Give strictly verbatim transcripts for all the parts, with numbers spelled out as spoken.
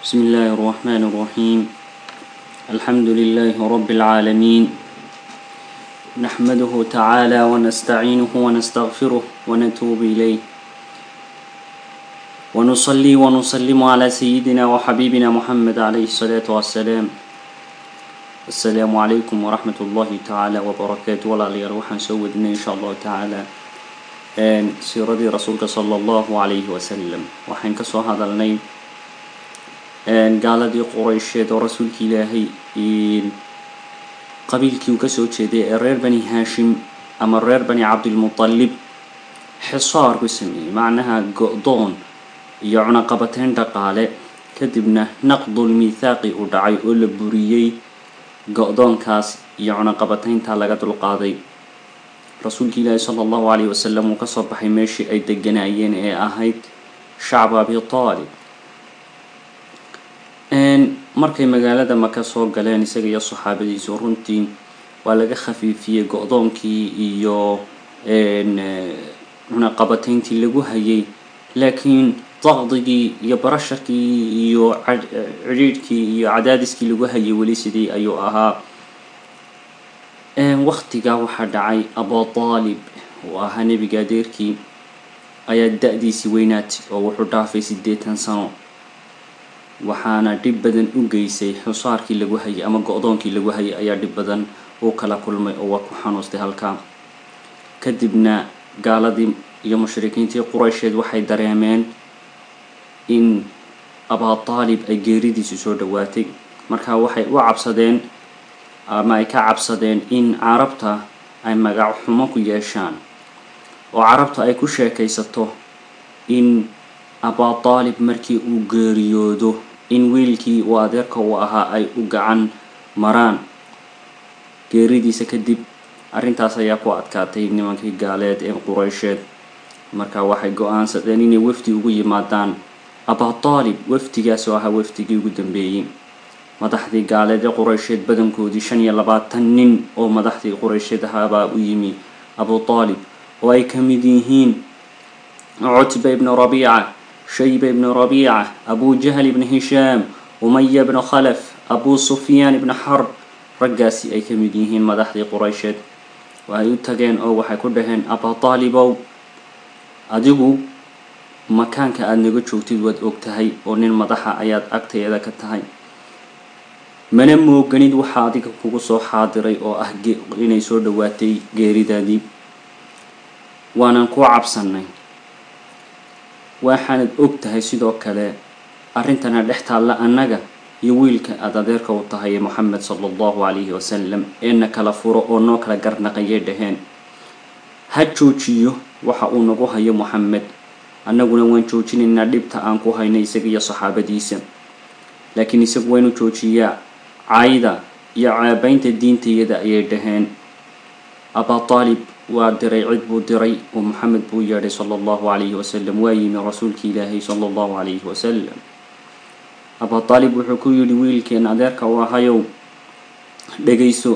بسم الله الرحمن الرحيم الحمد لله رب العالمين نحمده تعالى ونستعينه ونستغفره ونتوب إليه ونصلي ونسلم على سيدنا وحبيبنا محمد عليه الصلاة والسلام. السلام عليكم ورحمة الله تعالى وبركاته. ولا ليروحا سودنا إن شاء الله تعالى أن سيرة رسولك صلى الله عليه وسلم وحين كسو هذا النيل أن قال دي قريش ورسولك إلهي قبيلك وكسو تشدي الرير بني هاشم أما الرير بني عبد المطلب حصار بسمي معناها قضون يعنى قبتين دقالة كدبنا نقض الميثاق ودعي أول بريي قضون كاس يعنى قبتين تالقات القاضي رسولك الله صلى الله عليه وسلم وكسر بحماشي أي دجنايين أي أهيد شعب أبي طالب أن مركي مجالة ما كسر جلاني سجى الصحابة يزورنتين ولا خفيفية قضون كي يو أن هنا قبتين تلقوها لكن ضغطي يبرشكي يو عريركي يو عدادسكي لقوها يوليسدي أيو أها وقتها waxaa dhacay Abu Talib oo ahaa nabiga deerkii ayaa da'diisi weynaatay oo wuxuu dhaafay siddeetan sano waxaana dib badan u geysay xusaarkii lagu hayay ama go'doonkii lagu hayay ayaa dib badan oo kala kulmay oo ku xanuustay halka kadibna gaaladii iyo mushrikiintii Quraysheed waxay dareemeen in Abu Talib ay geeridiisu soo dhawaatay marka waxay u cabsadeen ama ay ka cabsadeen in carabta ay magac xumo ku yeeshaan oo carabta ay ku sheekaysato in Abu Talib markii uu geeriyoodo in wiilkii uu adeerka u ahaa ay u gacan maraan geeridiisa kadib arrintaas ayaa ku adkaatay nimankii gaaleed ee Quraysheed marka waxay go'aansadeen inay wafdi ugu yimaadaan Abu Talib wafdigaas oo ahaa wafdigii ugu dambeeyay madaxdii gaaleed ee Quraysheed badankoodii shan iyo labaatan nin oo madaxdii Quraysheed ahaa u yimi Abu Talib oo ay kamid yihiin Utba ibn Rabi'a Shayba ibn Rabi'a Abu Jahl ibn Hisham Umayya ibn Khalaf Abu Sufyan ibn Harb raggaasi ay kamid yihiin madaxdii Quraysheed waxay u tageen oo waxay ku dhaheen Abu Talib adigu makaanka aad naga joogtid wad ogtahay oo nin madaxa ayaad agteeda ka tahay mana mooganid waxa adiga kugu soo xaadiray oo ah inay soo dhawaatay geeridaadii waanan ku cabsanay waxaanad ogtahay sidoo kale arintana dhextaala annaga iyo wiilka aad adeerka u tahay Muhammad sallallahu alayhi wasallam in kala furo oo noo kala garnaqay dhaheen ha joojiyo waxa uu nagu hayo Muhammad annaguna waan joojinayna dhibta aan ku haynay isaga iyo saxaabadiisa laakiin isagu waynu joojiyaa عايدة يا عابين الدين تيدا يدهن أبا طالب ودري عد بودري ومحمد بوياري صلى الله عليه وسلم ويم رسولك إلهي صلى الله عليه وسلم أبا طالب وحكوي لويل كان أدرك وهايو دقيسو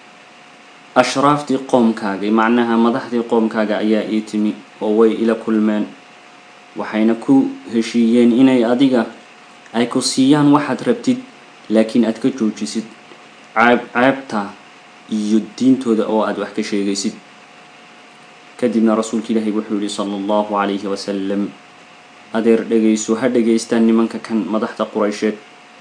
أشرافتي قوم كاجي معناها مدحتي قوم كاجي أيا إيتمي ووي إلى كل من وحينكو هشيين إني أديقا أيكو سيان واحد ربتد لكن أدك جوجسد عاب عابتا يدين تودا أو أد وحكي شيء جسد كدمنا رسولك الله وحولي صلى الله عليه وسلم أدير دقيسو هاد دقيستان منك كان مدحت قريشات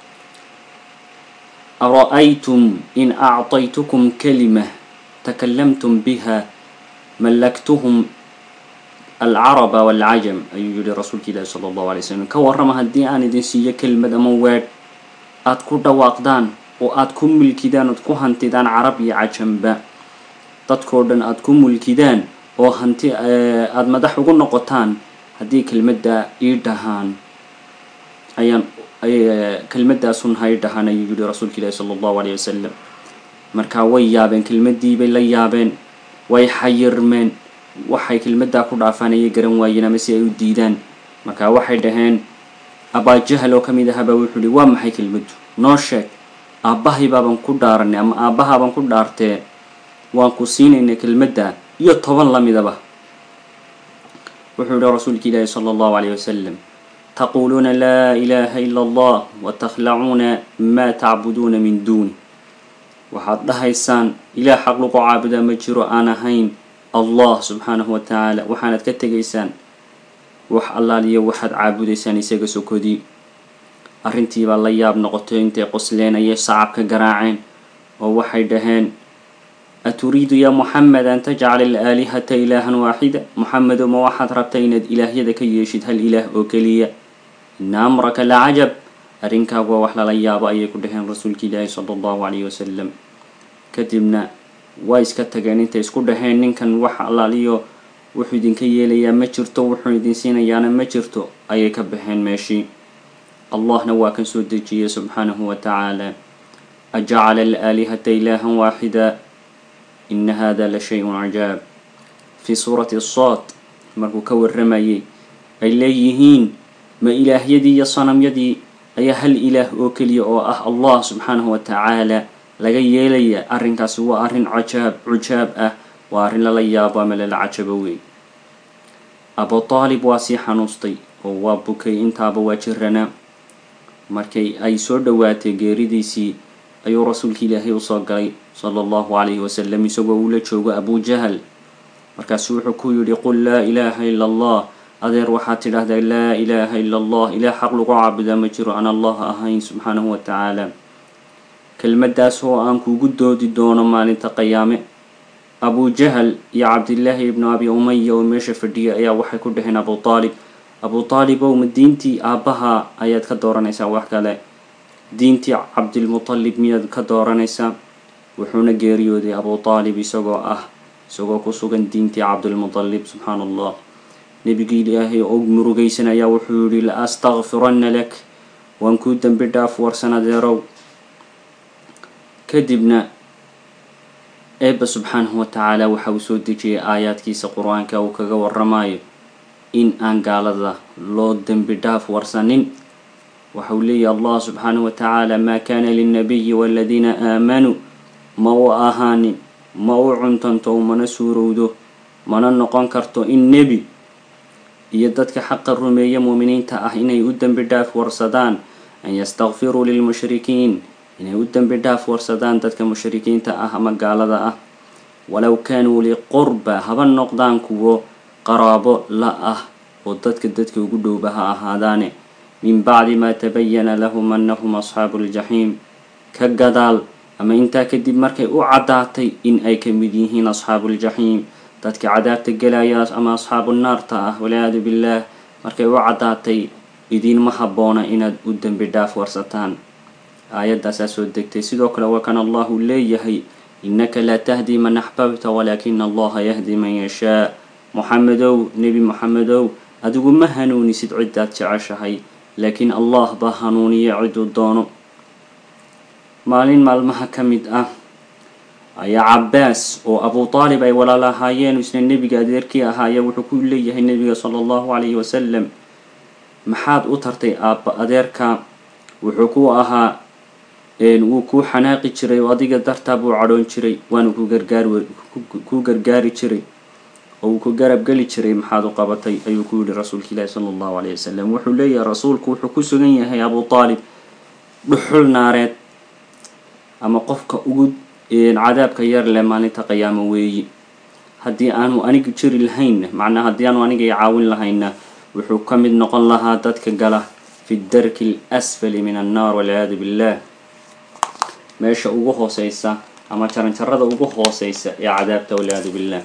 أرأيتم إن أعطيتكم كلمة تكلمتم بها ملكتهم العرب والعجم أيها رسولك الله صلى الله عليه وسلم كورما هدي أنا دنسية كلمة مواد aad ku dhawaaqdaan oo aad ku mulkidaan oo ku hantidaan Arab iyo Cajamba dadkoo dhan aad ku mulkidaan oo hanti aad madax ugu noqotaan hadii kelmadda ii dhahaan ayaan ay kelmadaasun hay dhahaan ayuu rasuulka Ilaahay sallallahu alayhi wasallam marka way yaabeen kelmadii bay la yaabeen way xayirmeen waxay kelmadda ku dhaafanayay garan waayeen ama si ay u diidaan marka waxay dhaheen Aba Jahl oo kamid ah baa wuxuu waa maxay kelmadu noo sheeg aabahay baaban ku dhaaranay ama aabaha baan ku dhaartay waan ku siinay kelmadda iyo toban lamidaba wuxuu rasuulka Ilaahay sallallahu alayhi wasallam تقولون لا إله إلا الله وتخلعون ما تعبدون من دونه waxaad dhahaysaan ilaah xaq lagu caabudaa ma jiro aan ahayn allah subxaanahu wa tacaala waxaanad ka tegaysaan wax allaaliyo waxaad caabudaysaan isaga sokodii arrintii baa la yaab noqotay intay qosleen ayay sacabka garaaceen oo waxay dhaheen aturiidu ya muxamed an tajcala alaalihata ilaahan waaxida muxamedo ma waxaad rabtay inaad ilaahyada ka yeeshid hal ilaah oo keliya ina amraka lacajab arrinkaagu waa wax lala yaabo ayay ku dhaheen rasuulka ilaahi sala allahu calayhi wasalam kadibna way iska tageen intay isku dhaheen ninkan wax allaaliyo wuxuu idinka yeelayaa ma jirto wuxuu idin siinayaana ma jirto ayay ka baxeen meeshii allahna waa kan soo dejiyey subxaanahu wa tacaala ajacala alaalihata ilaahan waaxida ina hada la shay-un cajaab fii suurati asaad markuu ka warramayay ay leeyihiin ma ilaahyadii iyo sanamyadii ayaa hal ilaah oo keliya oo ah allah subxaanahu wa tacaala laga yeelaya arrinkaasi waa arrin cajaab cujaab ah waa arrin lala yaabo ama lala cajabo wey abu taalib waa sii xanuustay oo waa bukay intaaba waa jiranaa markay ay soo dhowaatay geeridiisii ayuu rasuulka ilaahay usoo galay sala allahu calayhi wasalam isagoo uu la joogo abu jahal markaasuu wuxuu ku yidhi qul laa ilaaha ila allah adeer waxaad tidhaahdaa laa ilaaha ila allah ilaah xaq lagu caabudaa ma jiro aan allah ahayn subxaanahu wa tacaala kelmaddaas oo aan kuugu doodi doono maalinta qiyaame abu jahal iyo cabdillaahi ibnu abi umaya oo meesha fadhiya ayaa waxay ku dhaheen abu taalib abu taalib ow ma diintii aabbaha ayaad ka dooranaysaa wax kale diintii cabdilmutalib miyaad ka dooranaysaa wuxuuna geeriyooday abu taalib isagoo ah isagoo ku sugan diintii cabdilmutalib subxaana allah nebigii ilaahay oo murugaysan ayaa wuxuu yidhi la astakfiranna lak waan kuu dembi dhaaf warsan adeerow kadibna eebba subxaanahu wa tacaala waxa uu soo dejiyay aayaadkiisa qur-aanka uu kaga warramayo in aan gaalada loo dembi dhaaf warsanin waxa uu leeyahy allah subxaanahu wa tacaala maa kaana linnabiyi waaladiina aamanuu ma u ahaanin ma u cuntanto mana suurowdo mana noqon karto in nebi iyo dadka xaqa rumeeya muuminiinta ah inay u dembi dhaaf warsadaan an yastakfiruu lilmushrikiin inay u dembi dhaaf warsadaan dadka mushrikiinta ah ama gaalada ah walow kaanuu liqurba haba noqdaan kuwo qaraabo la ah oo dadka dadka ugu dhowba ha ahaadaane min bacdi maa tabayana lahum annahum asxaabu ljaxiim ka gadaal ama intaa kadib markay u caddaatay in ay ka mid yihiin asxaabuuljaxiim dadka cadaabta gelaya ama asxaabu naarta ah walciyaadu billaah markay u caddaatay idiinma habboona inaad u dembi dhaaf warsataan aayaddaasaa soo degtay sidoo kale waa kan allahu leeyahay innaka laa tahdii man axbabta walaakina allaha yahdi man yashaa muxamedow nebi muxamedow adigu ma hanuunisid ciddaad jeceshahay laakiin allah baa hanuuniya ciduu doono maalin maalmaha ka mid ah ayaa cabbaas oo abu taalib ay walaal ahaayeen isna nebiga adeerkii ahaaya wuxuu ku leeyahay nebiga sala allahu calayhi wasalam maxaad u tartay aabba adeerka wuxuu ku ahaa wuu kuu xanaaqi jiray oo adiga dartaa buu cadhoon jiray waana ku gargaar ku gargaari jiray oo uu ku garab geli jiray maxaad u qabatay ayuu ku yidhi rasuulka ilaahi sala allahu calayhi wasalam wuxuu leeyahay rasuulku wuxuu ku sugan yahay abu taalib dhuxul naareed ama qofka ugu cadaabka yar leh maalinta qiyaamo weeyi haddii aanu aniga jiri lahaynna macnaa haddii aanu aniga i caawin lahayna wuxuu ka mid noqon lahaa dadka gala fi darki alasfali min annaar walciyaadu billaah meesha ugu hooseysa ama jaranjarada ugu hooseysa ee cadaabta walciyaadu billaah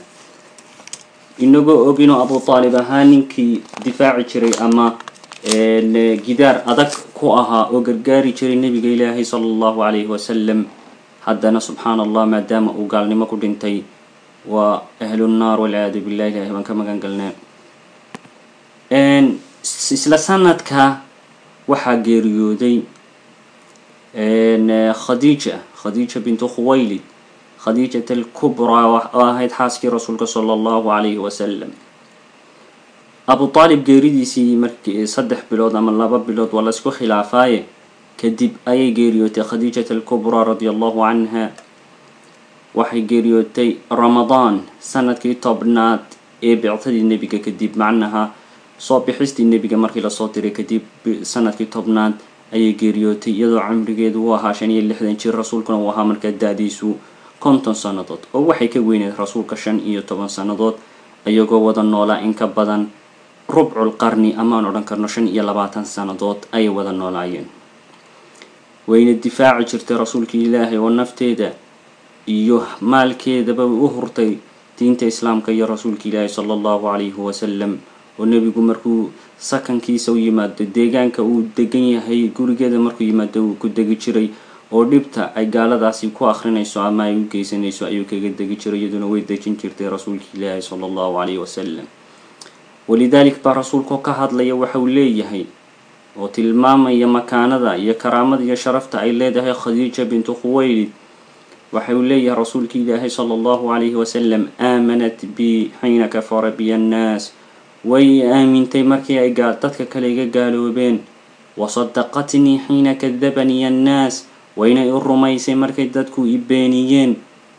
inagoo og inuu abu taalib ahaa ninkii difaaci jiray ama gidaar adag ku ahaa oo gargaari jiray nebiga ilaahay sala allahu calayhi wasalam haddana subxaana allah maadaama uu gaalnimo ku dhintay waa ahlunnaar walciyaadu billahi ilahay baan ka magan galnaa isla sanadka waxaa geeriyooday khadiija khadiija bintu khuwaylid khadiijat alkubraa oo ahayd xaaskii rasuulka sala allahu calayhi wasalam abu taalib geeridiisii markii saddex bilood ama laba bilood waa laisku khilaafaaye kadib ayay geeriyootay khadiijat alkubraa radia allahu canha waxay geeriyootay ramadaan sanadkii tobnaad ee bictadii nebiga kadib macnaha soo bixistii nebiga markii lasoo diray kadib sanadkii tobnaad ayay geeriyootay iyadoo cumrigeedu uu ahaa shan iyo lixdan jir rasuulkuna uu ahaa markaa da-diisu konton sannadood oo waxay ka weyneed rasuulka shan iyo toban sannadood ayagoo wada noolaa in ka badan rubcul qarni amaan odhan karno shan iyo labaatan sannadood ayay wada noolaayeen wayna difaaci jirtay rasuulka ilaahay oo nafteeda iyo maalkeedaba u hurtay diinta islaamka iyo rasuulka ilaahay sala allahu calayhi wasalam oo nebigu markuu sakankiisa u yimaado deegaanka uu degan yahay gurigeeda markuu yimaado uu ku degi jiray oo dhibta ay gaaladaasi ku akhrinayso ama ay u geysanayso ayuu kaga degi jiray iyaduna way dejin jirtay rasuulka ilaahay sala allahu calayhi wasalam walidalik baa rasuulku ka hadlaya waxa uu leeyahay oo tilmaamaya makaanada iyo karaamada iyo sharafta ay leedahay khadiija bintu khuwaylid waxa uu leeyahay rasuulka ilaahay sala allahu calayhi wasalam aamanat bi xiina kafara biya annaas way aamintay markii ay dadka kale iga gaaloobeen wasadaqatnii xiina kadabanii annaas wayna i rumaysay markay dadku i beeniyeen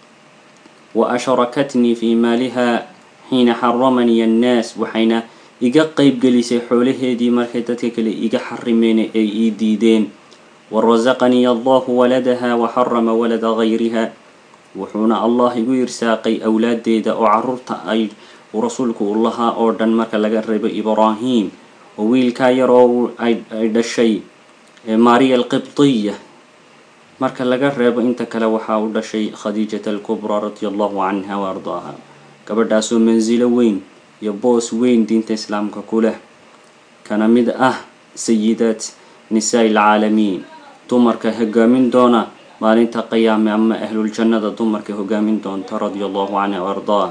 wa asharakatnii fii maaliha xiina xaramanii annaas waxayna iga qaybgelisay xoolaheedii markay dadka kale iga xarimeen ay ii diideen warasaqanii allahu waladaha waxarama walada gayriha wuxuuna allah igu irsaaqay awlaadeeda oo caruurta ay uu rasuulku u lahaa oo dhan marka laga reebo ibraahim oo wiilkaa yar oo ay dhashay maariya alqibtiya marka laga reebo inta kale waxaa u dhashay khadiijata alkubra radia allahu canha wa ardaaha gabadhaasoo mansilo weyn iyo boos weyn diinta islaamka ku leh kana mid ah sayidaat nisaa alcaalamiin dumarka hogaamin doona maalinta qiyaame ama ahluljannada dumarka hogaamin doonta radia allahu canha wa ardaaha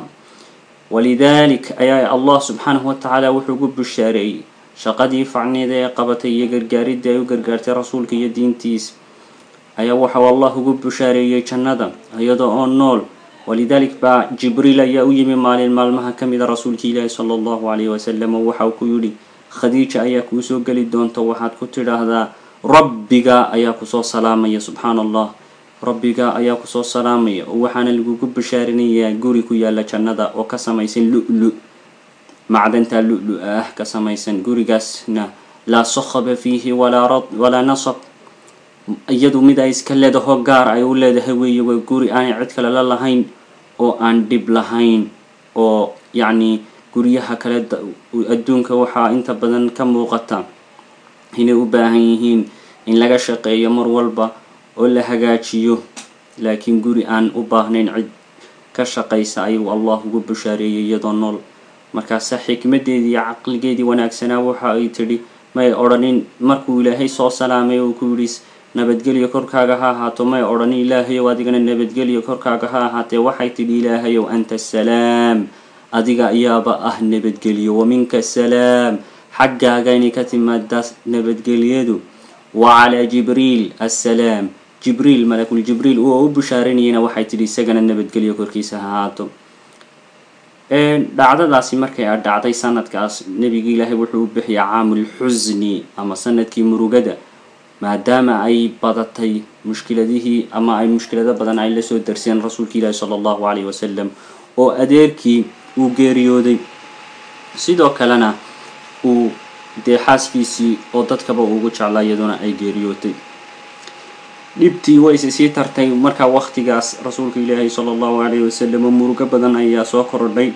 ولذلك أي الله سبحانه وتعالى وحقوق بالشارعي شقدي فعني ذا قبتي يقرقاري ذا يقرقارتي رسولك يدين تيس أي وحا والله حقوق بالشارعي يجندا أيضا النول ولذلك با جبريل يأوي من مال المال مها كمد رسولك إله صلى الله عليه وسلم وحا وكيولي خديجة أياك وسوق للدون توحات كتير هذا ربك أياك وصو سلامي سبحان الله rabbiga ayaa ku soo salaamaya oo waxaana lagu bishaarinayaa guri ku yaala jannada oo ka samaysan lu'lu macdanta lu'lu ah ka samaysan gurigaasna la sakhaba fihi wala rad wala nasab iyadu mid ay iska leedahay gaar ay u leedahay weeye waa guri aan cid kale la lahayn oo aan dib lahayn oo yacni guryaha kale adduunka waxaa inta badan ka muuqata inay u baahan yihiin in laga shaqeeyo mar walba oo la hagaajiyo laakiin guri aan u baahnayn cid ka shaqaysa ayuu allah ugu bishaareeyay iyadoo nool markaas xikmadeedii iyo caqligeedii wanaagsanaa waxa ay tidhi may odhanin markuu ilaahay soo salaamay oo ku yidhi nabadgelyo korkaaga ha ahaato may odhanin ilaahayow adigana nabadgelyo korkaaga ha ahaatee waxay tidhi ilaahayow anta salaam adiga ayaaba ah nabadgelyo waminka salaam xaggaaga inay ka timaada nabadgelyadu وعلى جبريل السلام جبريل ملك الجبريل oo u bishaareenayna waxay tidhi isagana nabadgelyo korkiisa haato ee dhacdadaasi markay dhacday sanadkaas nabiga ilaahay wuxuu u bixiyay caamul xuzni ama sanadkii murugada maadaama ay badatay mushkiladihii ama ay mushkilada badan ay la soo darseen rasuulka ilaahay sallallahu alayhi wasallam oo adeerkii uu geeriyooday sidoo kalena uu dee xaaskiisii oo dadkaba ugu jeclaa iyaduna ay geeriyootay dhibtii way sii tartay markaa waqtigaas rasuulka ilaahay sallallahu alayhi wasallam murugo badan ayaa soo kordhay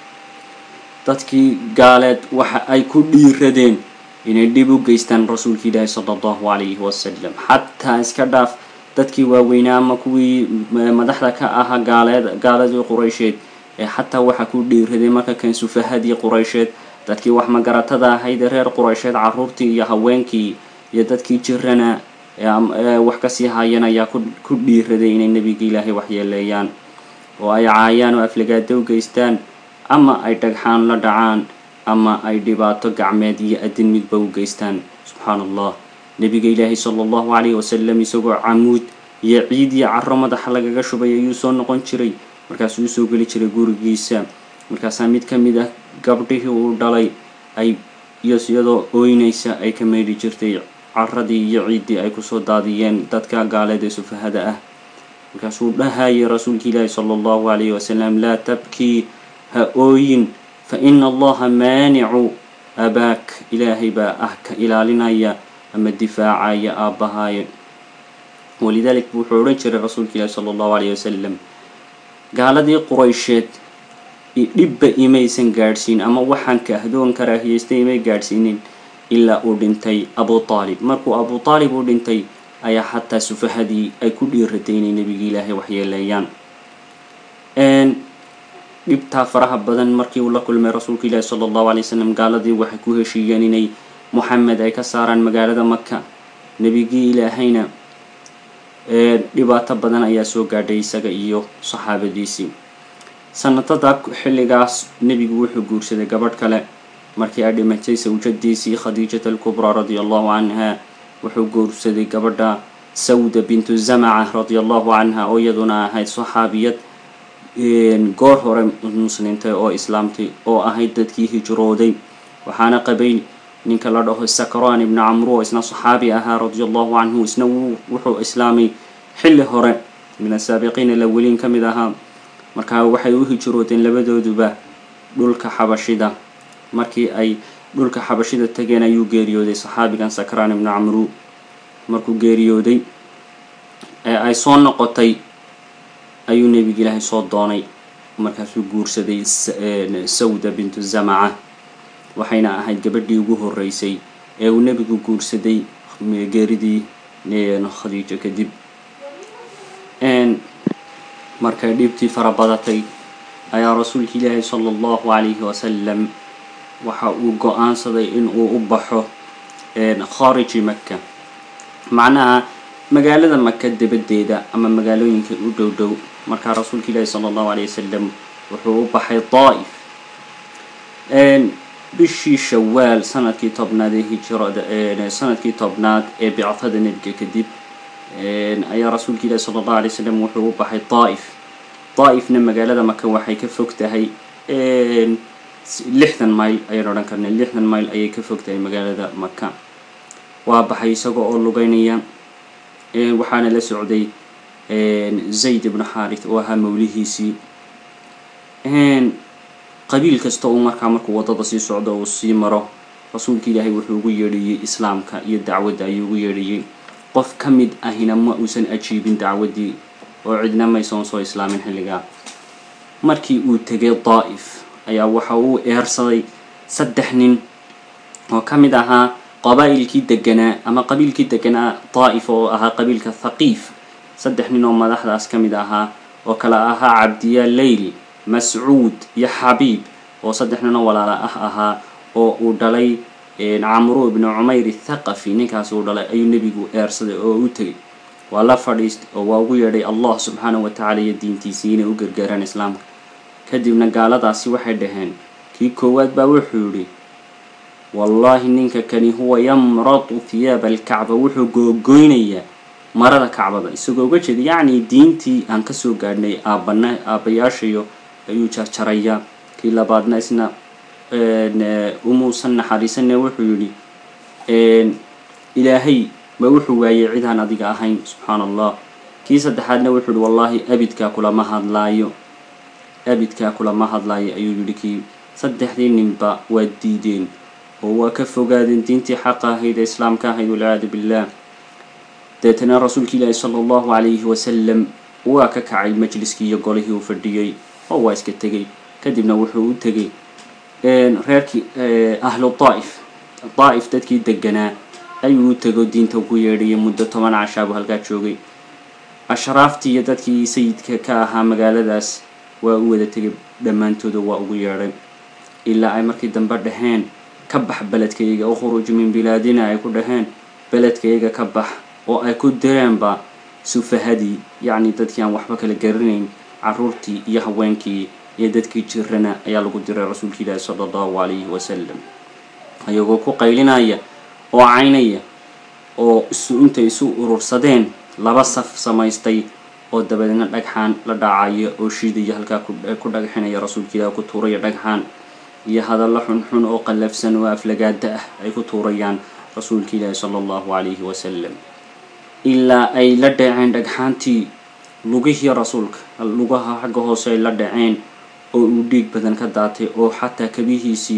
dadkii gaaleed waxa ay ku dhiiradeen inay dib u geystaan rasuulka ilaahay sallallahu alayhi wasallam xataa iska dhaaf dadkii waaweynaa ama kuwii madaxda ka ahaa gaaleed gaaladii quraysheed ee xataa waxa ku dhiiradeen marka kan sufahadii quraysheed dadkii wax magaratada ahayd reer quraysheed caruurtii iyo haweenkii iyo dadkii jirana wax ka sii haayeen ayaa ku dhiiraday inay nabiga ilaahay waxyeeleeyaan oo ay caayaan oo aflagaado u geystaan ama ay dhagxaan la dhacaan ama ay dhibaato gacmeed iyo adin midba u geystaan subxaanallah nabiga ilaahay sallallahu alayhi wasallam isagoo camuud iyo ciid iyo carro madaxa lagaga shubay ayuu soo noqon jiray markaasuu soo geli jiray gurigiisa markaasaa mid ka mid ah gabdhihii uu dhalay ay iyadoo ooynaysa ay ka meydhi jirtay carradii iyo ciiddii ay kusoo daadiyeen dadka gaaleed ee sufahada ah markaasuu dhahayay rasuulka ilaahi sala allahu alayhi wasalam laa tabkii ha ooyin fa ina allaha maanicu abaak ilaahay baa ah ka ilaalinaya ama difaacaya aabbahaaya. walidalik wuxuu odhan jiray rasuulka ilaahi sala allahu calayhi wasalam gaaladii quraysheed dhibba imaysan gaadhsiin ama waxaan kahdoon karaahiyaystay imay gaadhsiinin ilaa uu dhintay abu taalib. markuu abu taalib uu dhintay ayaa xataa sufahadii ay ku dhiiratay inay nebigi ilaahay waxyeeleeyaan. dhibtaa faraha badan markii uu la kulmay rasuulka ilaahi sala allahu calay wasalam gaaladii waxay ku heshiiyeen inay moxamed ay ka saaraan magaalada maka. nebigii ilaahayna dhibaato badan ayaa soo gaadhay isaga iyo saxaabadiisii. sanatada xilligaas nebigu wuxuu guursaday gabadh kale markii ay dhimatay sawjadiisii khadiijata alkubraa radia allahu canha. wuxuu guursaday gabadha sawda bintu zamaca radia allahu canha oo iyaduna ahayd saxaabiyad goor hore muslintay oo islaamtay oo ahayd dadkii hijrooday. waxaana qabay ninka la dhaho sakraan ibn camru oo isna saxaabi ahaa radia allahu canhu. isna wuxuu islaamay xilli hore min asaabiqiin alawaliin ka mid ahaa. markaa waxay u hijroodeen labadooduba dhulka xabashida. markii ay dhulka xabashida tageen ayuu geeriyooday saxaabigan sakraan ibn camru. markuu geeriyooday ee ay soo noqotay ayuu nebiga ilaahay soo doonay. markaasuu guursaday sawda bintu zamaca. waxayna ahayd gabadhii ugu horeysay ee uu nebigu guursaday geeridii khadiijo kadib. markay dhibtii fara badatay ayaa rasuulka ilaahi sala allahu calayhi wasalam waxa uu go-aansaday in uu u baxo khaariji maka. macnaha magaalada maka dabadeeda ama magaalooyinka u dhow dhow. markaa rasuulka ilaahi sala allahu calayhi wasalam wuxuu u baxay daa'if. bishii shawaal sanadkii tobnaad ee hijrada sanadkii tobnaad ee bicfada nebiga kadib ayaa rasuulka ilaahi sala allahu calayhi wasalam wuxuu u baxay daa'if. daa'ifna magaalada maka waxay ka fog tahay lixdan mayl ayaan odhan karnay. lixdan mayl ayay ka fog tahay magaalada maka. waa baxay isagoo oo lugeynaya. waxaana la socday zayd ibnu xaarith oo ahaa mawlihiisii. qabiil kasta uu markaa markuu waddada sii socdo uu sii maro rasuulka ilaahay wuxuu ugu yeedhiyey islaamka iyo dacwadda ayuu ugu yeedhiyey. qof ka mid ahina ma uusan ajiibin dacwaddii oo cidna maysoon soo islaamin xilligaa. markii uu tegay daa'if ayaa waxa uu eersaday saddex nin oo ka mid ahaa qabaa'ilkii deganaa ama qabiilkii deganaa daa'if oo ahaa qabiilka thaqiif. saddex nin oo madaxdaas ka mid ahaa oo kale ahaa cabdiyaa leyl mascuud iyo xabiib oo saddex nin oo walaala ah ahaa oo uu dhalay camru ibnu cumayr athaqafi. ninkaas uu dhalay ayuu nebigu eersaday oo u tegay. waa la fadhiistay oo waa ugu yeedhay allah subxaanahu watacaala iyo diintiisii inay u gargaaraan islaamka. kadibna gaaladaasi waxay dhaheen kii koowaad baa wuxuu yidhi wallaahi ninka kani huwa yamratu thiyaaba alkacba. wuxuu googoynayaa marada kacbada isagoo uga jeeda yacni diintii aan kasoo gaadhnay aabana aabbayaashayo ayuu jarjarayaa. kii labaadna isna umuusan naxariisanne wuxuu yidhi ilaahay ma wuxuu waayey cidaan adiga ahayn subxaana allah. kii saddexaadna wuxuu yihi wallaahi abidkaa kulama hadlaayo abidkaa kulama hadlaayo ayuu yidhi. kii saddexdii ninba waa diideen oo waa ka fogaadeen diintii xaqa ahayd ee islaamka ahayd walciyaadu billah. deetana rasuulka ilaahi sala allahu calayhi wasalam waa ka kacay majliskii iyo golihii uu fadhiyey oo waa iska tegey. kadibna wuxuu u tegey reerkii ahlu daa'if daa'if dadkii deganaa ayuu u tego diinta ugu yeedhayay. muddo toban cashaabuu halkaa joogay. ashraaftii iyo dadkii sayidka ka ahaa magaaladaas waa u wada tegay dhammaantooda waa ugu yeedhay ilaa ay markii dambe dhaheen ka bax beledkayga ukhruj min bilaadina ay ku dhaheen beledkayga ka bax oo ay ku direenba sufahadii yacni dadkii aan waxba kala garanayn caruurtii iyo haweenkii iyo dadkii jirana ayaa lagu diray rasuulka ilaahi sala allahu calayhi wasalam ayagoo ku qaylinaya oo caynaya oo isu intay isu urursadeen laba saf samaystay oo dabadeedna dhagxaan la dhaacaya oo shiidaya halkaa ku dhagxinaya rasuulka ilaahi ku tuuraya dhagxaan iyo hadallo xunxun oo qallafsan oo aflagaada ah ay ku tuurayaan rasuulka ilaahi sala allahu calayhi wasalam ilaa ay la dhaceen dhagxaantii lugihii rasuulka lugaha xagga hoose ay la dhaceen oo uu dhiig badan ka daatay oo xataa kabihiisii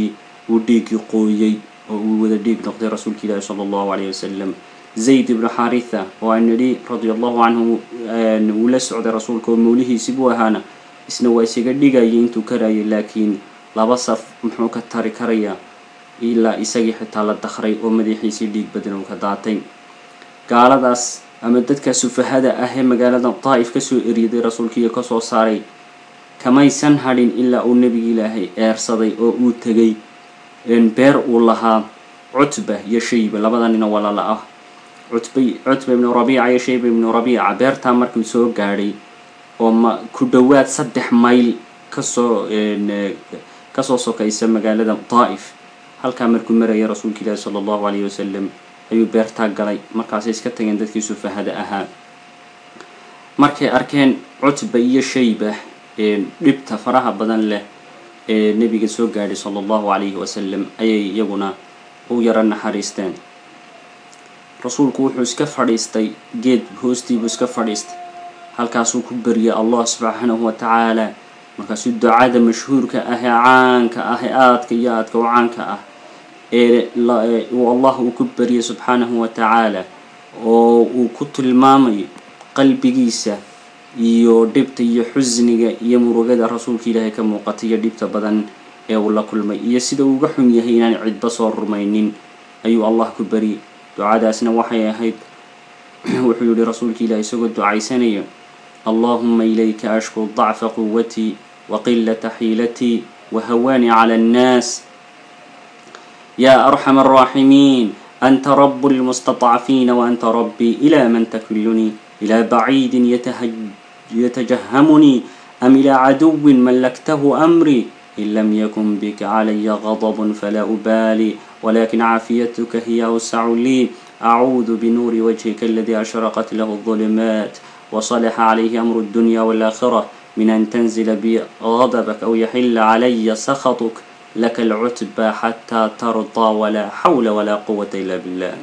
وديك قويي ووذا ديك نقضي رسول الله صلى الله عليه وسلم. زيد بن حارثة وأنري رضي الله عنه ولا سعد رسولك وموله سبوهانا isna isiga dhigay intuu karay laakiin laba saf muxuu ka tari karaya ilaa isagii xitaa la dakhray oo madaxiisii dhiig badan uu ka daatay. gaaladaas ama dadka sufahada ah ee magaalada Taif ka soo eriiday rasuulkiisa ka soo saaray kamaysan hadin ilaa uu nabiga Ilaahay eersaday oo uu tagay in beer uu lahaa Utba iyo Shayba labadanina walaala ah. Utba Utba ibn Rabi'a iyo Shayba ibn Rabi'a beerta markii soo gaaray oo ma ku dhawaad saddex mayl ka soo ka soo sokaysa magaalada Taif. halka markuu marayay rasuulka Ilaahay sallallahu alayhi wasallam ayuu beerta galay markaas iska tageen dadkii sufahada ahaa. markay arkeen Utba iyo Shayba ee dhibta faraha badan leh ee nabiga soo gaaray sallallahu alayhi wasallam ayay iyaguna u yara naxariisteen. rasuulku wuxuu iska fadhiistay geed hoostiisa iska fadhiistay halkaas uu ku bariyay Allah subhanahu wa ta'ala markaas uu ducada mashhuurka ah ee caanka ah ee aadka iyo aadka u caanka ah ee uu Allah uu ku bariyay subhanahu wa ta'ala oo uu ku tilmaamay qalbigiisa iyo dhibta iyo xusniga iyo murugada rasuulka Ilaahay ka muuqatay iyo dhibta badan ee uu la kulmay iyo sida uu uga xun yahay inaan cid soo rumaynin ayuu Allah ku bariyay. ducadaasna waxay ahayd wuxuu yiri rasuulka Ilaahay isagoo ducaysanaya اللهم إليك أشكو ضعف قوتي وقلة حيلتي وهواني على الناس يا أرحم الراحمين أنت رب المستضعفين وأنت ربي إلى من تكلني إلى بعيد يتجهمني أم إلى عدو ملكته أمري إن لم يكن بك علي غضب فلا أبالي ولكن عافيتك هي أوسع لي أعوذ بنور وجهك الذي أشرقت له الظلمات وصلح عليه أمر الدنيا والآخرة من أن تنزل بي غضبك أو يحل علي سخطك لك العتبى حتى ترضى ولا حول ولا قوة إلا بالله.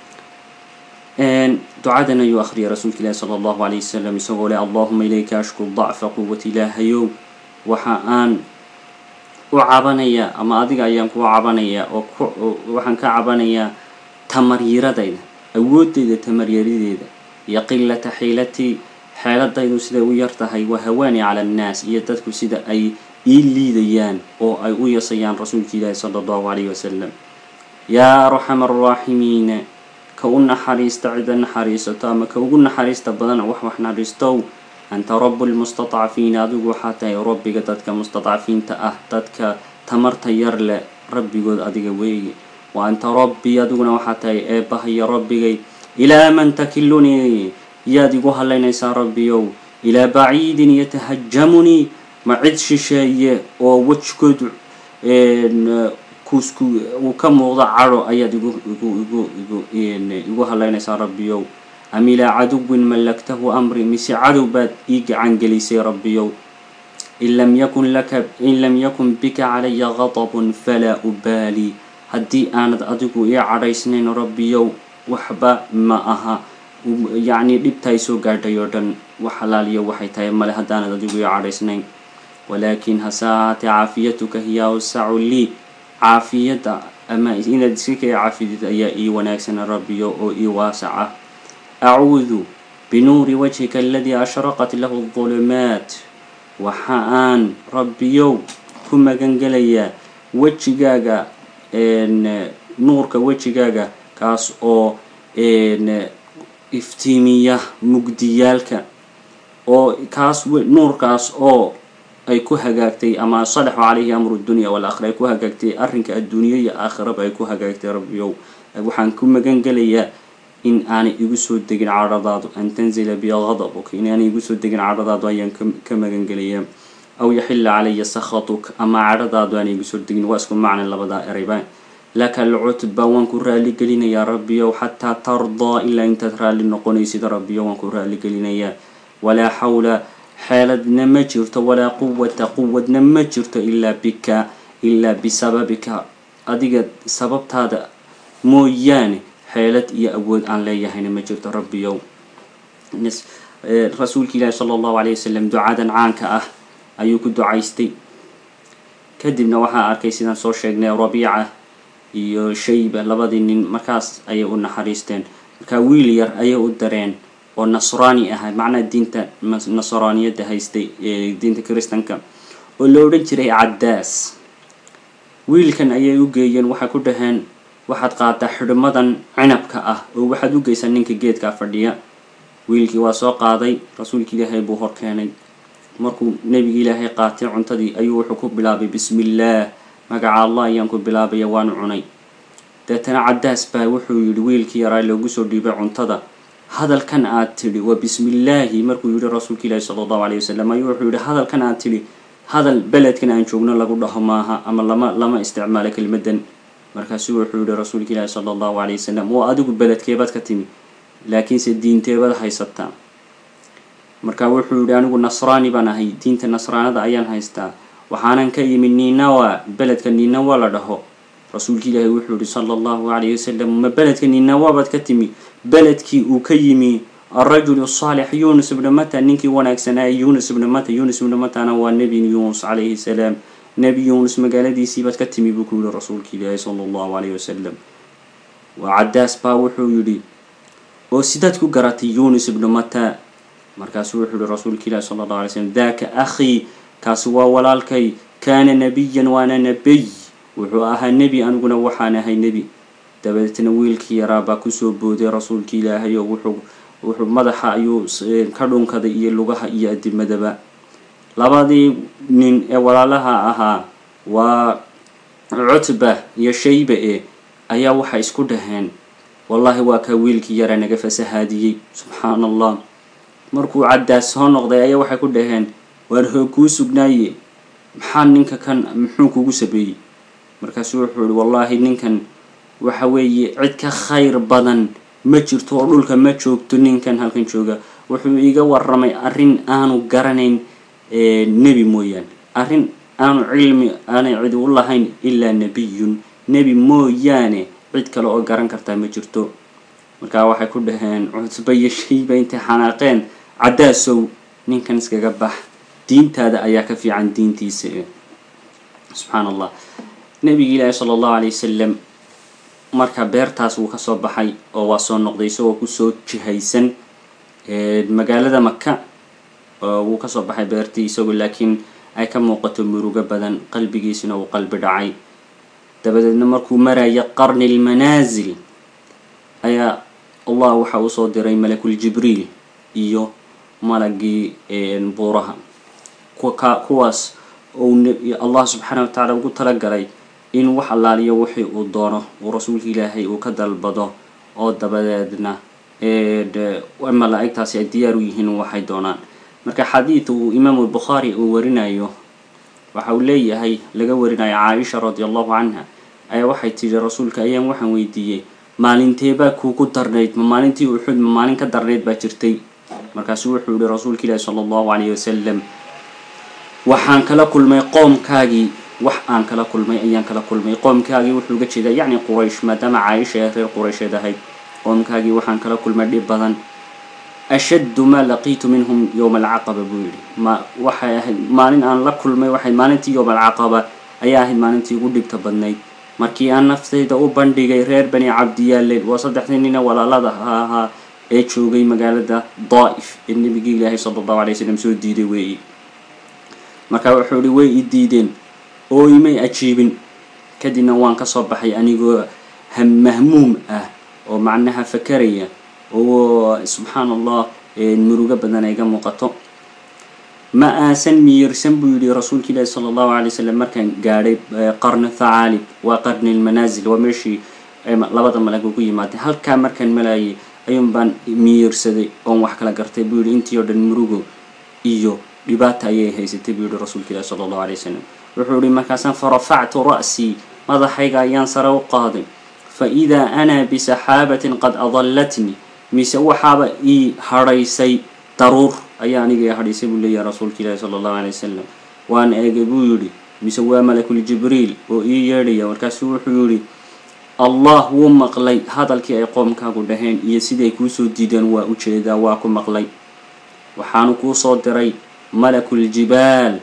دعاءنا يؤخر رسول الله صلى الله عليه وسلم يقول اللهم إليك أشكو ضعف قوتي لا هيو وحان وعبانيا أما أدق أيام كو عبانيا وحان كعبانيا تمريردين أودي تمريردين يقلة حيلتي حالتي سيدا ويرتهي وهواني على الناس يدتك سيدا أي إلي ديان أو أي ويصيان رسول الله صلى الله عليه وسلم. يا أرحم الراحمين كون حريص تعدن حريصة تام كون حريص تبدن وحوحنا رستو أنت رب المستضعفين أدوغو حتى ربي قدتك مستضعفين تأهتتك تمرت يرل ربي قد أدقوي وأنت ربي أدوغنا حتى إبه يا ربي إلى من تكلني يا ديقوها لنا يا ربي إلى بعيد يتهجمني ما عدش شيء ووجكد كوسكو وكم وضع عرو أيا ديقو يقوها لنا يا ربي أم إلى عدو ملكته أمري مسي عدو باد إيج عن جليس يا ربي إن لم يكن لك إن لم يكن بك علي غضب فلا أبالي هدي أنا أدقو يا عريسنين ربي وحبا ما أها يعني لبتايسو قاعدة يردن وحلالية وحيتاي مالي هدانا داديقو يعرسنين ولكن هساعة عافيتك هي أوسع لي عافية أما إذا دسيك عافية يا إي وناكسن ربي أو إي واسعة أعوذ بنور وجهك الذي أشرقت له الظلمات وحان ربي كما جنجليا وجهك إن نورك وجهك kaas oo een iftiimiya mugdiyalka oo kaas nuurkaas oo ay ku hagaagtay ama salaxu alayhi amru dunya wal aakhirah ku hagaagtay arrinka adduunyo iyo aakhiraba ay ku hagaagtay rabbiyow waxaan ku magan galayaa in aan igu soo degin caradaadu an tanzila bi ghadabuk in aan igu soo degin caradaadu ayaan ka magan galayaa aw yahilla alayya sakhatuk ama caradaadu aan igu soo degin waa isku macna labada erayba لك العتبى وانكر لقلنا يا ربي وحتى ترضى إلا أنت ترى لنقوني سيد ربي وانكر لقلنا يا ولا حول حالة نمجرت ولا قوة قوة نمجرت إلا بك إلا بسببك أديك سببت هذا موياني حالة يا أود أن لا يهين نمجرت ربي نس رسولك الله صلى الله عليه وسلم دعاء عنك أه أيوك دعايستي kadibna waxaa arkay sidaan soo sheegnay Rabiica iyo Shayba labadii nin markaas ayay u naxariisteen marka wiil yar ayay u dareen oo nasraani ah macna diinta nasraaniyada haystay ee diinta kristanka oo loo oran jiray Caddaas wiilkan ayay u geeyeen waxa ku dhaheen waxaad qaadaa xidhmadan cinabka ah oo waxaad u geysan ninka geedka fadhiya wiilkii waa soo qaaday rasuulkii Ilaahay buu hor keenay markuu nabiga Ilaahay qaatay cuntadii ayuu wuxuu ku bilaabay bismillaah magaca Allah ayaan ku bilaabay waan cunay dadana Caddaas baa wuxuu yiri wiilkii yaraa loogu soo dhiibay cuntada hadalkan aad tiri wa bismillaah markuu yiri rasuulkii Ilaahay sallallahu alayhi wasallam ayuu wuxuu yiri hadalkan aad tiri hadal beledkan aan joogno lagu dhaho maaha ama lama lama isticmaalo kalimadan markaas wuxuu yiri rasuulkii Ilaahay sallallahu alayhi wasallam waa adigu beledkeebad ka timi laakiin se diinteebad haysataa marka wuxuu yiri anigu nasraani baan ahay diinta nasraanada ayaan haystaa waxaanan ka yimi Ninawa beledka Ninawa la dhaho rasuulkii Ilaahay wuxuu yiri sallallahu alayhi wasallam ma beledka Ninawa bad ka timi beledkii uu ka yimi الرجل الصالح يونس بن متى نينكي وناكسنا يونس بن متى يونس بن متى أنا والنبي يونس عليه السلام نبي يونس مقالدي سيبت كتمي بكل الرسول كي صلى الله عليه وسلم وعداس باوحو يري وسيدتكو قراتي يونس بن متى مركز وحو الرسول كي صلى الله عليه وسلم ذاك أخي كاسوا ولالكي كان نبيا وانا نبي وحو أها النبي أنا قلنا وحانا هاي نبي دبلت نويل كي يرابا كسو بودي رسول كي لا هي وحو wuxuu madaxa ayuu ka dhunkada iyo lugaha iyo adimadaba labadii nin ee walaalaha ahaa waa Utba iyo Shayba ee ayaa waxa isku dhaheen wallahi waa ka wiilkii yara naga fasahaadiyay subhanallah markuu Caddaas soo noqday ayaa waxa ku dhaheen war ku sugnaaye maxaa ninka kan muxuu kugu sabeeyay markaas wuxuu yiri wallahi ninkan waxa weeye cid ka khayr badan ma jirto oo dhulka ma joogto ninkan halkan jooga wuxuu iiga waramay arin aanu garanayn ee nabi mooyaan arin aanu cilmi aanay cid u lahayn illa nabiyun nabi mooyaane cid kale oo garan kartaa ma jirto marka waxay ku dhaheen Utba iyo Shayba inta xanaaqeen Caddaasow ninkan iskaga bax diintaada ayaa ka fiican diintiisa subhanallah nabiga Ilaahay sallallahu alayhi wasallam marka beertaas uu ka soo baxay oo waa soo noqday isagoo ku soo jihaysan ee magaalada Makka oo uu ka soo baxay beertii isagoo laakiin ay ka muuqato muruga badan qalbigiisuna uu qalbi dhacay dabadeedna markuu maraya qarni almanazil ayaa Allah waxa uu soo diray malakul Jibriil iyo malagii ee buuraha kuwaas oo Allah subhanahu wa ta'ala ugu talagalay in wax allaaliyo wixii uu doono oo rasuulka Ilaahay uu ka dalbado oo dabadeedna ee malaa'igtaasi ay diyaar u yihiin waxay doonaan marka xadiiثu Imam al-Bukhari uu warinayo waxa uu leeyahay laga warinayo Aisha radhiyallahu anha ay waxay tiri rasuulka ayaan waxaan weydiiyay maalinteeba kuugu darneed ma maalintii Uhud ma maalin ka darneed ba jirtay markaas wuxuu yiri rasuulka Ilaahay sallallahu alayhi wasallam waxaan kala kulmay qoomkaagii wax aan kala kulmay ayaan kala kulmay qoomkaagii wuxuu uga jeedaa yaani Quraysh maadaama Aisha reer Quraysh ahayd qoomkaagii waxaan kala kulmay dhib badan ashaddu ma laqiitu minhum yawm al-aqaba buuri ma waxay ahayd maalin aan la kulmay waxay maalintii yawm al-aqaba ayaa ahayd maalintii ugu dhibta badnayd markii aan naftayda u bandhigay reer bani Abdiyaal waa saddexdii nin walaalada ahaa ee joogay magaalada Daa'if ee nabiga Ilaahay sallallahu alayhi wasallam soo diiday weey marka wuxuu yiri way diideen oo imay ajiibin kadina waan ka soo baxay anigoo mahmuum ah oo macnaha fakaraya oo subhanallah muruga badan ay ga muuqato ma aasan miirsan buu yiri rasuulka Ilaahay sallallahu alayhi wasallam markan gaaray qarni thaalib waa qarni almanazil waa meeshii labada malag ugu yimaadeen halka markan malaayay ayuun baan miirsaday oo wax kala gartay buu yiri intii oo dhan murugo iyo dhibaata ayay haysatay buu yiri rasuulka Ilaahay sallallahu alayhi wasallam wuxuu yiri markaasan farafactu ra'si madaxayga ayaan sare u qaaday fa idha ana bi sahabatin qad adallatni mise waxaba ii haraysay daruur ayaa aniga haraysay buu leeyahay rasuulka Ilaahay sallallahu alayhi wasallam waan eegay buu yiri mise waa malakul Jibriil oo ii yeedhay markaas wuxuu yiri Allah wuu maqlay hadalkii ay qoomkaagu dhaheen iyo siday ku soo diideen waa u jeedaa waa ku maqlay waxaan ku soo diray malakul Jibaal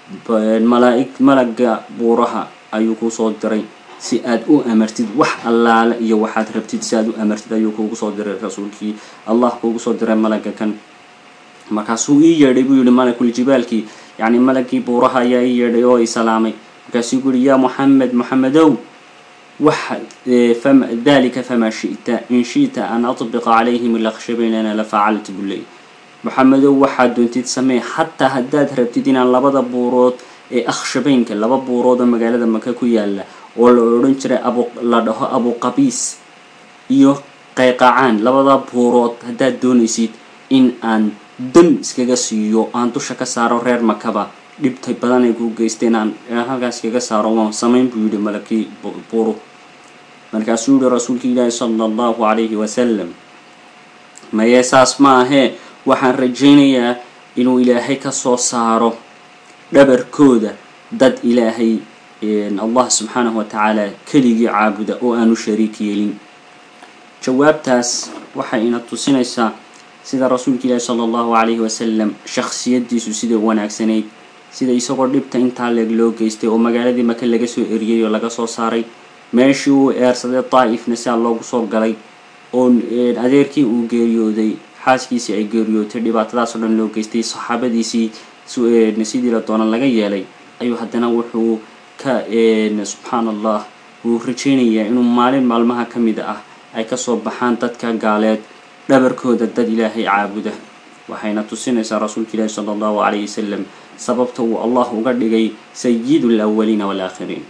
malaa'ig malaga buuraha ayuu ku soo diray si aad u amartid wax allaala iyo waxaad rabtid si aad u amartid ayuu kuugu soo diray rasuulkii allah kuugu soo diray malaga kan markaasuu ii yeedhay buu yidhi malakul jibaalkii يعني ملكي بورها يا يديو إسلامي كاس يقول يا محمد محمدو وح فما ذلك فما شئت إن شئت أن أطبق عليهم الأخشبين أنا لفعلت باللي محمدو واحد دون تسميه حتى هداد هربتدين على لبض بورود أخشبين كلبض بورود مقالة مكاكو يالا والرنشر أبو لده أبو قبيس يو قيقعان لبض بورود هداد دون يسيد إن أن dam iskaga siiyo aan dusha ka saaro reer makaba dhibtay badan ay ku geysteen aan halkaas iskaga saaro waan sameyn buu yidhi malakii buuru markaasuu yidhi rasuulkii ilaahi sallallahu alayhi wasallam ma yeesaas ma ahee waxaan rajaynayaa inuu ilaahay ka soo saaro dhabarkooda dad ilaahay allah subxaanahu wa tacaala keligii caabuda oo aanu shariik yeelin jawaabtaas waxay ina tusinaysaa sida rasuulka ilaahi sallallahu alayhi wasallam shakhsiyadiisu sida wanaagsaneyd sida isagoo dhibta inta leeg loo geystay oo magaaladii Maka laga soo eriyay oo laga soo saaray meeshii uu eersaday Taa'ifna si loogu soo galay oo adeerkii uu geeriyooday xaaskiisii ay geeriyootay dhibaatadaas oo dhan loo geystay saxaabadiisii sidii la doonan laga yeelay ayuu haddana wuxuu ka subhanallah uu rajaynayaa inuu maalin maalmaha ka mid ah ay ka soo baxaan dadka gaaleed dhabarkooda dad ilaahay caabuda waxayna tusinaysaa rasuulka ilaahi sallallahu alayhi wasallam sababta uu allah uga dhigay sayyidul awwalin wal aakhirin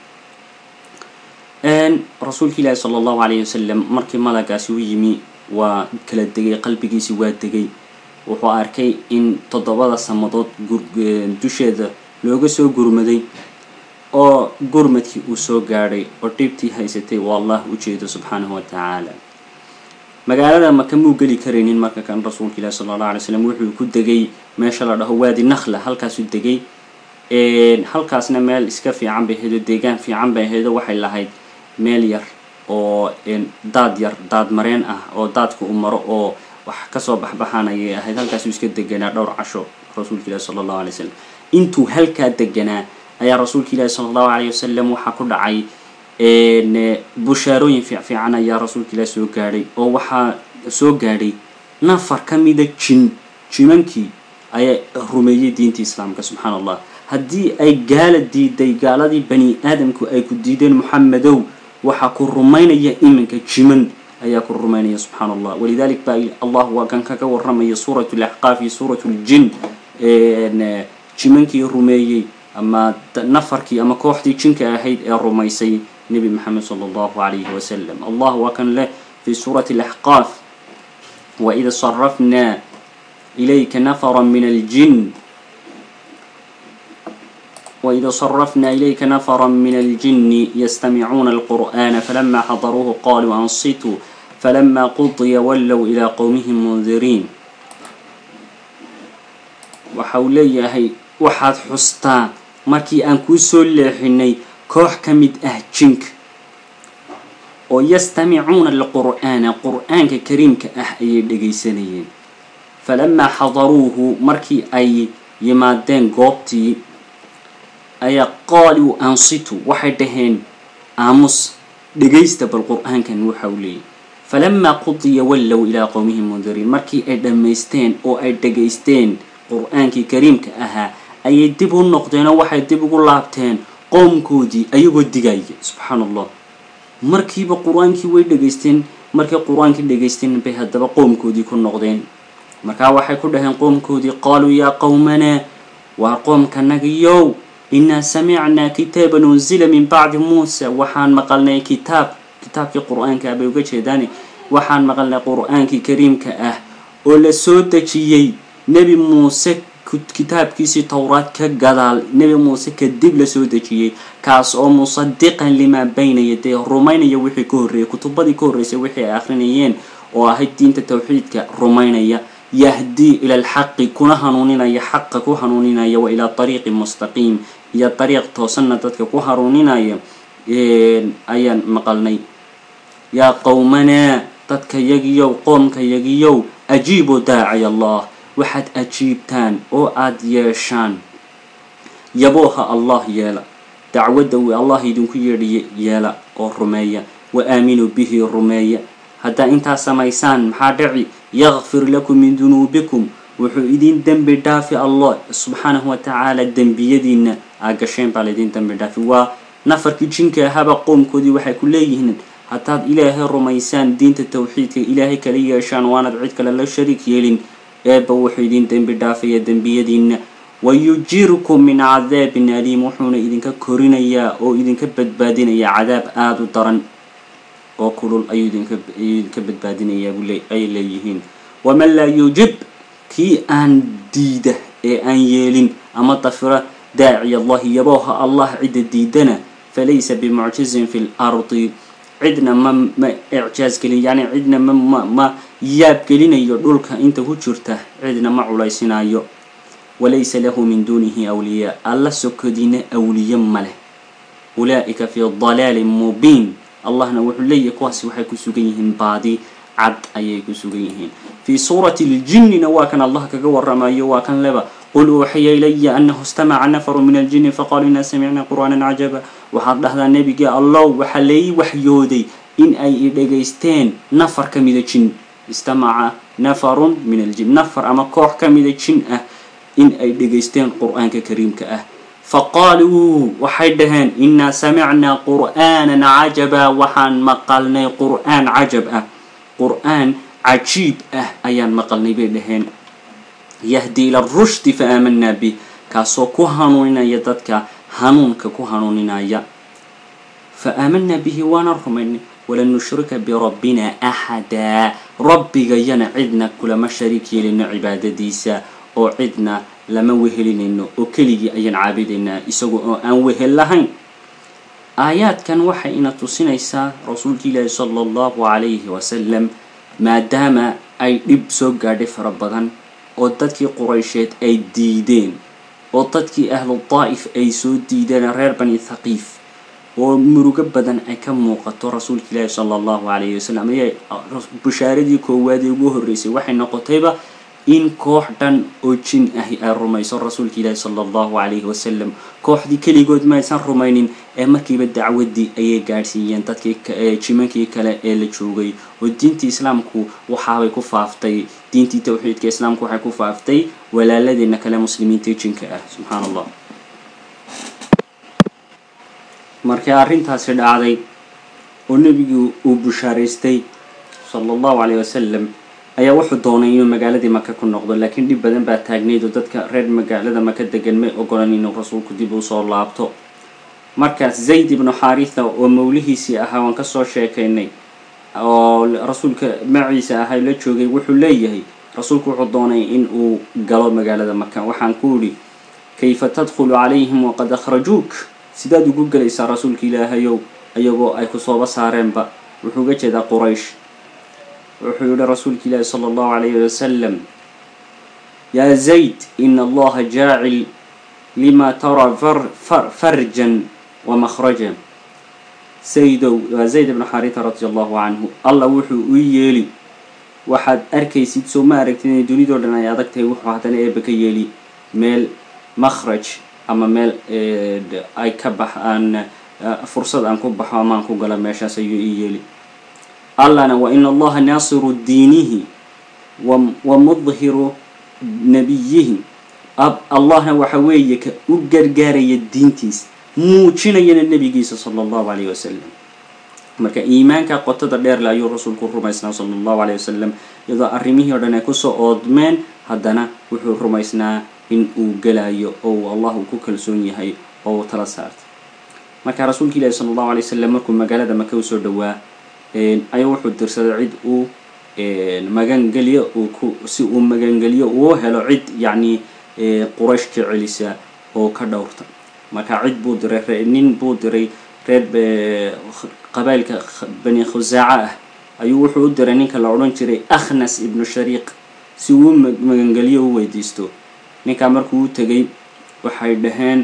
een rasuulka ilaahi sallallahu alayhi wasallam markii malagaasi u yimi waa kala degay qalbigiisa waa degay wuxuu arkay in toddobada samadood dusheeda looga soo gurmaday oo gurmadkii uu soo gaaray oo dhibtii haysatay wallah u jeedo subhanahu wa ta'ala magaalada Maka muu gali kareenin marka kan rasuulka ilaahi sallallahu alayhi wasallam wuxuu ku degay meesha la dhaho waadi nakhla halkaas uu degay ee halkaasna meel iska fiican bay heedo deegaan fiican bay heedo waxay lahayd meel yar oo daad yar daad mareen ah oo daadku u maro oo wax ka soo baxbaxanay ahayd halkaas uu iska deganaa dhowr casho rasuulka ilaahi sallallahu alayhi wasallam intuu halka deganaa ayaa rasuulka ilaahi sallallahu alayhi wasallam waxa ku dhacay een bushaarooyin fiican ayaa rasuulka ilaahi soo gaaray oo waxa soo gaaray nafar kamida jin jimankii ay rumeeyay diinta islaamka subhanallah haddii ay gaala diiday gaaladii bani aadamku ay ku diideen muxammadow waxa ku rumaynaya iminka jiman ayaa ku rumaynaya subhanallah walidalik ba allah waa kan kaga waramaya suuratul ahqaaf iyo suuratul jin een jimankii rumeeyay ama nafarkii ama kooxdii jinka ahayd ee rumaysay نبي محمد صلى الله عليه وسلم الله وكان له في سورة الأحقاف وإذا صرفنا إليك نفرا من الجن وإذا صرفنا إليك نفرا من الجن يستمعون القرآن فلما حضروه قالوا أنصتوا فلما قضي ولوا إلى قومهم منذرين وحولي هي وحد حستا مركي أنكو سلحني كوح كمد أهجنك ويستمعون القرآن قرآن كريم كأحيي دقيسانيين فلما حضروه مركي أي يمادين قوبتي أي قالوا أنصتوا وحدهن آمس دقيست بالقرآن كان وحولي فلما قضي ولوا إلى قومهم منذرين مركي أي دميستين أو أي دقيستين قرآن كريم كأها أي يدبوا النقطين وحي يدبوا اللابتين قوم كودي أيوة الدقايق سبحان الله مركي بقرآن كي ويد دقيستين مركي قرآن كي دقيستين بهذا بقوم كودي كن نقدين مركا واحد كلهم قوم كودي قالوا يا قومنا وقوم كنجيو إنا سمعنا كتابا أنزل من بعد موسى وحان مقلنا كتاب كتاب في قرآن كأبي وجه داني وحان مقلنا قرآن كي كريم كأه ولا سود شيء نبي موسى كتاب كيسي توراة كجدال نبي موسى كدب لسودة شيء كاس أو مصدقا لما بين يديه رومين يوحي كوري كتب دي كوري سوحي آخرين وهاي دين التوحيد كرومين يهدي إلى الحق كنا هنوننا يحق كهنوننا وإلى طريق مستقيم يا طريق توصلنا تتك كهنوننا أيان مقالني يا قومنا تتك يجيو قوم كيجيو أجيبوا داعي الله waxaad ajiibtaan oo aad yeeshaan يبوها الله يلا دعوة الله يدنك يري يلا أو رمية وآمنوا به الرمية حتى انت سميسان محادعي يغفر لكم من ذنوبكم وحيدين دم بدافع الله سبحانه وتعالى الدم بيدنا أقشين بالدين دم بدافع ونفر كجنك هبا قوم كودي وحي كليهن حتى إله الرميسان دين التوحيد إلهي كلي شان وانا بعيدك لله شريك يلين أبا وحيدين دم بدافع دم بيدنا ويجيركم من عذاب أليم وحونا إذن ككورين يا أو إذن كبد بادين يا عذاب آدو درن وكل أيدين كبد بادين يا بلي أي ليهين ومن لا يجب كي أن ديده أن يلين أما طفرة داعي الله يبوها الله عد ديدنا فليس بمعجز في الأرض عدنا ما ما إعجاز كلي يعني عدنا ما ما, ما ياب كلينا يقولك أنت هجرته عدنا ما عليسنا يو وليس له من دونه أولياء الله سكدين أولياء مله أولئك في الضلال مبين الله نوح لي كواسي وحي كسوجيهن بعدي عد أي كسوجيهن في سورة الجن نواكن الله كجور رما يواكن لبا قل أوحي إلي أنه استمع نفر من الجن فقالوا إنا سمعنا قرآنا عجبا وحد هذا النبي جاء الله وحلي وحيودي إن أي إدجيستين نفر كميد الجن استمع نفر من الجن نفر أما كوح كميد الجن أه إن أي إدجيستين قرآن كريم كأه فقالوا وحيدهن إنا سمعنا قرآنا عجبا وحن مقلنا قرآن عجب أه قرآن عجيب أه أيان مقلنا بيدهن يهدي إلى الرشد فآمنا به كاسو كهانوننا يددك هانون كهانوننا يا فآمنا به ونرحمن ولن نشرك بربنا أحدا ربي جينا عدنا كل ما شريك لنا عبادة ديسا أو عدنا لما وهلين إنه أكلي أين عابدنا يسوق أن وهل لهن آيات كان وحي إن تصنيسا رسول الله صلى الله عليه وسلم ما دام أي لبسوا قاعد فربضان ودتك قريشات أي ديدين ودتك أهل الطائف أي سود ديدين غير بني ثقيف ومرقبدا أي كم موقت رسول الله صلى الله عليه وسلم هي بشاردي كوادي وجوه الرئيسي وحي نقطيبة إن كوحدن أوجين أهي الرميس الرسول الله صلى الله عليه وسلم كوحدي كلي جود ما يسان رمينين أمريكي بالدعوة دي أي جارسيين تدك جمكي كلا اللي شوقي والدين تي إسلامكو وحاول كفافتي دين تي توحيد كإسلامكو حكفافتي ولا لدينا كلا مسلمين تيجين كأه سبحان الله مركي أرين تاسد عادي والنبي وبشارستي صلى الله عليه وسلم ayaa wuxuu doonay inuu magaaladii Makka ku noqdo laakiin dib badan baa taagneed oo dadka reer magaalada Makka degan ma ogolaan inuu rasuulku dib u soo laabto markaas Zayd ibn Haritha oo mawlihiisi ahaa waan ka soo sheekaynay oo rasuulka maciisa ahaa la joogay wuxuu leeyahay rasuulku wuxuu doonay in uu galo magaalada Makka waxaan ku yiri kayfa tadkhulu alayhim wa qad akhrajuk sidaad ugu galaysaa rasuulka Ilaahayow ayagoo ay ku soo basaareenba wuxuu ga jeedaa Quraysh وحول رسول الله صلى الله عليه وسلم يا زيد إن الله جاعل لما ترى فر فر فرجا ومخرجا سيد زيد بن حارثة رضي الله عنه الله وحو ويلي واحد أركي سيد سوما أركتني دوني دولنا يادكتي وحو حتى بك يلي ميل مخرج أما ميل أي كبح أن فرصة أن كبح وما أنكو قال ماشا سيو يلي الله وإن الله ناصر دينه ومظهر نبيه أب الله وحويك وجرجاري الدين تيس موجنا ين النبي جيس صلى الله عليه وسلم مرك إيمانك قد تدبر لا يرسل كرميسنا صلى الله عليه وسلم إذا أرميه ودنا كسو أدمان هدنا وحور رميسنا إن وجلاي أو الله كوكل سوني هاي أو تلاسارت مرك رسول الله صلى الله عليه وسلم مركم مجال هذا مكوسر دوا أي واحد درس عيد أو مجانجلية أو سو مجانجلية أو هلا عيد يعني قريش كعليسة أو كدورت ما كعيد بودر نين بودري رب قبائل بني خزاعة أي واحد درنين كلاورن تري أخنس ابن شريق سو مجانجلية هو يديستو نكامركو تجيب وحيدهن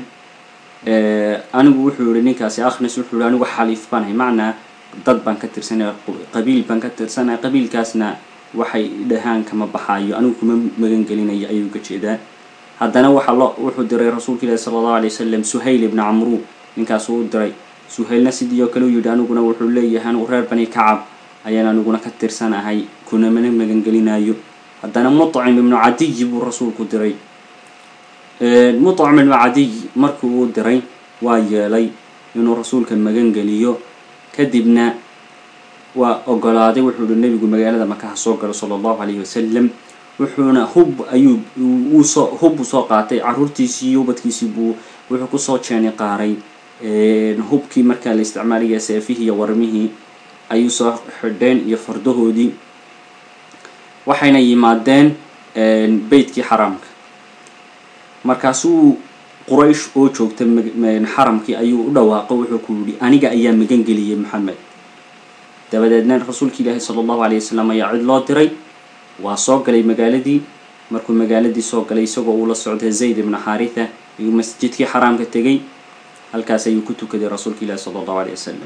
أنا بوحول نكاسي أخنس وحول أنا وحليف بانه معنا dad baan ka tirsanay qabiil baan ka tirsanay qabiilkaasna waxay dhahaan kama baxaayo anigu kuma magan gelinay ayuu ka jeedaa haddana waxa loo wuxuu diray rasuulka ilaahi sala allahu alayhi wasallam suhayl ibn camru ninkaasuu u diray suhaylna sidii oo kale u yidhi aniguna wuxuu leeyahay anigu reer bani kacab ayaan aniguna ka tirsanahay kuna mana magangelinayo haddana mutcim ibnu cadiy buu rasuulku diray mutcim ibnu cadiy markii uu diray waa yeelay inuu rasuulka magangeliyo kadibna waa ogolaaday wuxuu yidhi nebigu magaalada maka ha soo galo sala allahu alayhi wasalam wuxuuna hub ayuu uu soo hub u soo qaatay carruurtiisii iyo ubadkiisii buu wuxuu kusoo jeeni qaaray hubkii markaa la isticmaalaya seefihii iyo warmihii ayuu soo xidheen iyo fardahoodii waxayna yimaadeen beytkii xaraamka markaasuu quraysh oo joogta xaramkii ayuu u dhawaaqay wuxuu ku yidhi aniga ayaa magangeliyey maxamed dabadeedna rasuulka ilaahi sala allahu alayhi wasalam ayaa cid loo diray waa soo galay magaaladii markuu magaaladii soo galay isagoo uu la socday zayd ibn xaaritha ayuu masjidkii xaraamka tegay halkaas ayuu ku tukaday rasuulka ilaahi sala allahu alayhi wasalam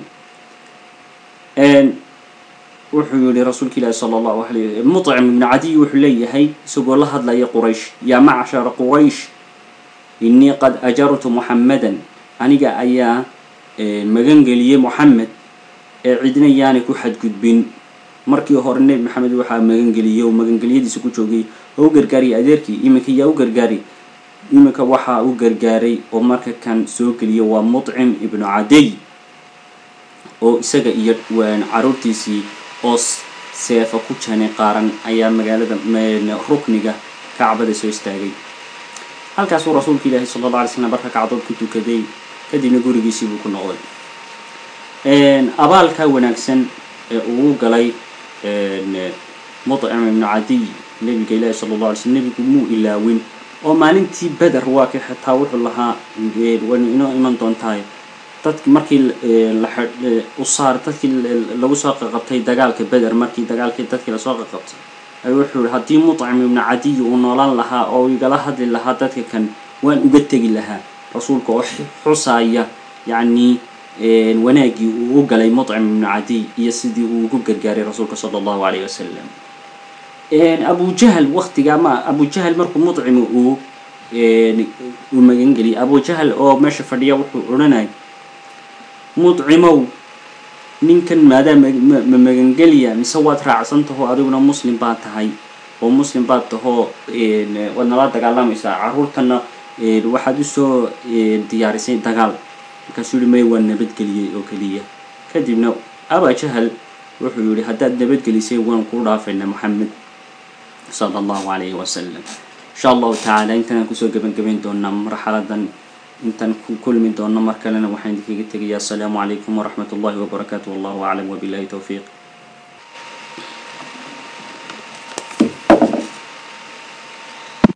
wuxuu yidhi rasuulka ilaahi sala allahu alayhi wasallam mutcim ibn cadiy wuxuu leeyahay isagoo la hadlaya quraysh yaa macshara quraysh innii qad ajartu muxammadan aniga ayaa magangeliyey moxamed ee cidna yaanay ku xadgudbin markii hore nebi maxamed waxaa magangeliyey oo magangeliyadiisa ku joogay oo u gargaariyay adeerkii iminka yaa u gargaari iminka waxaa u gargaaray oo marka kan soo geliyay waa mutcim ibnu cadiy oo isaga iyo carruurtiisii oo seefa ku janay qaaran ayaa magaalada rukniga kacbada soo istaagay halkaasuu rasuulka ilaahi sala allahu alay slam barka kacdood ku tukaday kadibna gurigiisii buu ku noqday abaalka wanaagsan ee uu galay mutcim ibnu cadiy nebiga ilaahi sala allahu alay slam nebigu muu ilaawin oo maalintii beder waa ka xitaa wuxuu lahaa waynu inoo iman doontahay dadki markii la usaar dadkii lagu soo qaqabtay dagaalka beder markii dagaalkii dadkii lasoo qaqabtay ayuu wuxuu yihi haddii mutcim ibnu cadiy uu noolaan lahaa oo igala hadli lahaa dadka kan waan uga tegi lahaa rasuulka oo xusaaya yacni wanaaggii uu u galay mutcim ibnu cadiy iyo sidii uu ugu gargaaray rasuulka sala allahu alayhi wasalam abujahl waktigaa ma abujahl markuu mutcim uu uu magangeliyay abujahl oo meesha fadhiya wuxuu odhanay mutcimow ninkan maadaama ma magangeliya mise waad raacsan tahoo adiguna muslim baad tahay oo muslim baad tahoo waad nala dagaalamaysaa carruurtana waxaad usoo diyaarisay dagaal markaasuu yihi maya waa nabadgeliyey oo keliya kadibna abajahl wuxuu yihi haddaad nabadgelisay waan kuu dhaafayna moxamed sala allahu alayhi wasalam insha allahu tacaala intanaan kusoo gebagabayn doonaa marxaladan intaan ku kulmi doono mar kalena waxaan idinkaga tegayaa asalaamu calaykum waraxmat ullahi wabarakaatu wallahu aclam wabillahi towfiiq